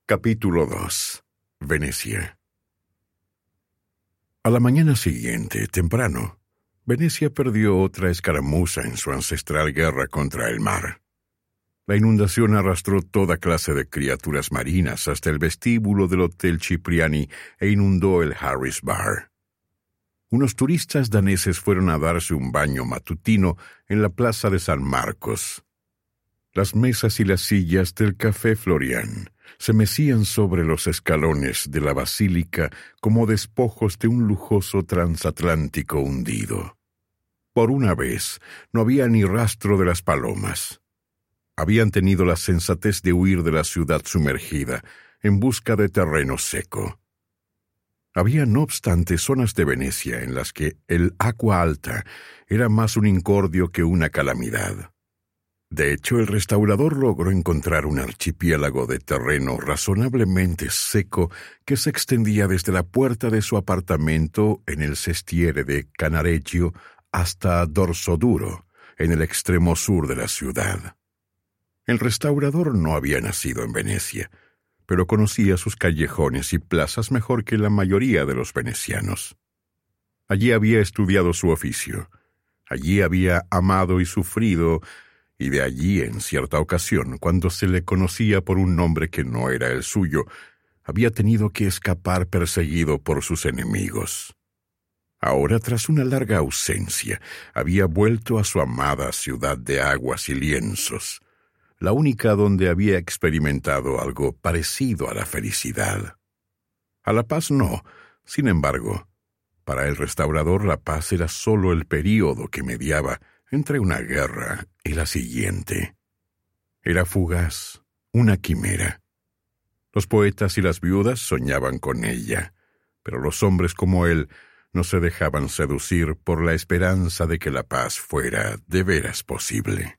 Capítulo 2. Venecia. A la mañana siguiente, temprano, Venecia perdió otra escaramuza en su ancestral guerra contra el mar. La inundación arrastró toda clase de criaturas marinas hasta el vestíbulo del Hotel Cipriani e inundó el Harris Bar. Unos turistas daneses fueron a darse un baño matutino en la plaza de San Marcos. Las mesas y las sillas del Café Florian se mecían sobre los escalones de la basílica como despojos de un lujoso transatlántico hundido. Por una vez no había ni rastro de las palomas. Habían tenido la sensatez de huir de la ciudad sumergida en busca de terreno seco. Había, no obstante, zonas de Venecia en las que el agua alta era más un incordio que una calamidad. De hecho, el restaurador logró encontrar un archipiélago de terreno razonablemente seco que se extendía desde la puerta de su apartamento en el sestiere de Canareggio hasta Dorsoduro, en el extremo sur de la ciudad. El restaurador no había nacido en Venecia, pero conocía sus callejones y plazas mejor que la mayoría de los venecianos. Allí había estudiado su oficio, allí había amado y sufrido, y de allí, en cierta ocasión, cuando se le conocía por un nombre que no era el suyo, había tenido que escapar perseguido por sus enemigos. Ahora, tras una larga ausencia, había vuelto a su amada ciudad de aguas y lienzos, la única donde había experimentado algo parecido a la felicidad. A la paz no, sin embargo, para el restaurador la paz era sólo el período que mediaba entre una guerra y la siguiente. Era fugaz, una quimera. Los poetas y las viudas soñaban con ella, pero los hombres como él no se dejaban seducir por la esperanza de que la paz fuera de veras posible.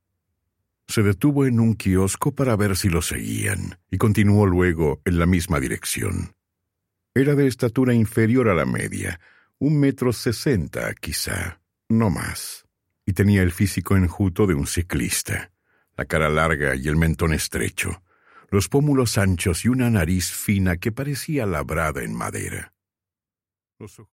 Se detuvo en un kiosco para ver si lo seguían, y continuó luego en la misma dirección. Era de estatura inferior a la media, 1,60 m quizá, no más, y tenía el físico enjuto de un ciclista, la cara larga y el mentón estrecho, los pómulos anchos y una nariz fina que parecía labrada en madera. Los ojos